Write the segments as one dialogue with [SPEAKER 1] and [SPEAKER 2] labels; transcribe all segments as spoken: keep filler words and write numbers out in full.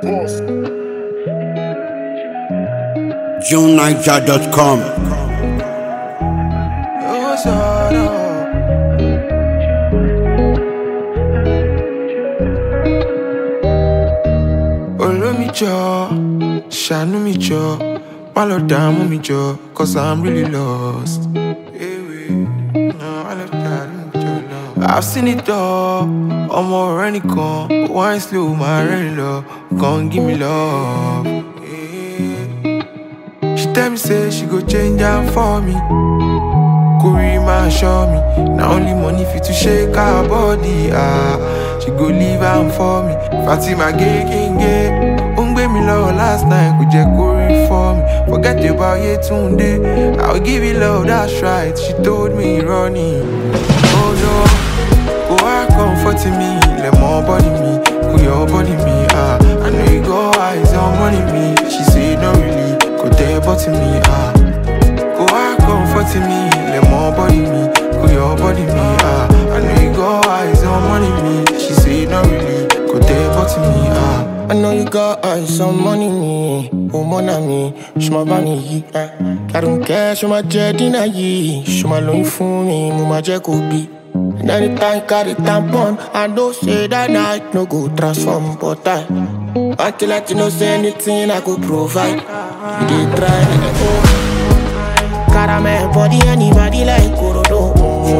[SPEAKER 1] June Niger dot com.
[SPEAKER 2] Olomijo, Shanu mi jo, Malo damu mi jo, cause I'm really lost. Hey, wait. No, I love that, mi jo, no. I've seen it all, I'm already gone. Wine slow, my rain low, come give me love. Hey. She tell me say she go change her for me. Kuri man show me, now only money fit to shake her body. Ah, she go leave am for me. Fatima gay king gay. Ungbe me love last night, could you Kuri for me? Forget about ye tunde. I'll give you love, that's right. She told me running. Oh no, go out comforting me, let more body me, cool your body me. Ah, I know you go eyes on money me. She say no really, go there but me. Ah, go out comforting me, let more body me, cool your body me. Ah, I know you go eyes on money me. She say no really, go there but me. Ah.
[SPEAKER 3] I know you got eyes on money, me. Oh, mon ami, je m'en vais ni. I don't care, je m'en j'ai dina yi. Je m'en loin for me, mama j'ai kobi. And anytime carry tampon, I know say that night no go transform, but I want to let you know say anything I could provide. You did try, oh. Caramel body, anybody like Korodo.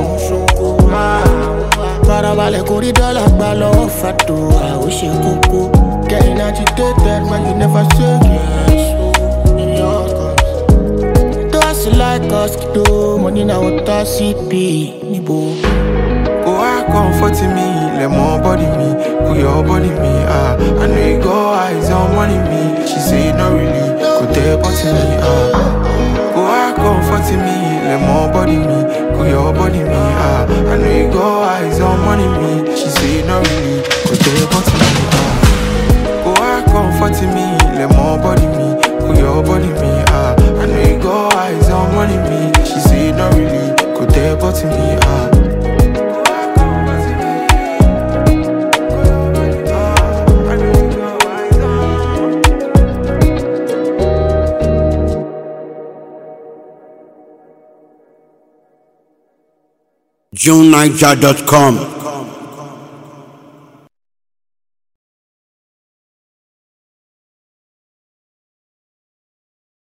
[SPEAKER 3] Parabale corridor like Balo Fatu. I wish you could go. Getting agitated when you never say yes. In your comes. Do us like us, do money now what I see be. Nibo.
[SPEAKER 2] Go out comforting me, let more body me, cool your body me. Ah, I know you go eyes on money me. She say no really, go there but me. Ah, go out comforting me, let more body me, cool your body me. Ah, I know you go eyes on money me. She say no really, go there but me. Ah, go out comforting me, let more body me, cool your body me. Ah, I know you go eyes on money me. She say no really, go there but me. Ah.
[SPEAKER 1] June Niger dot com.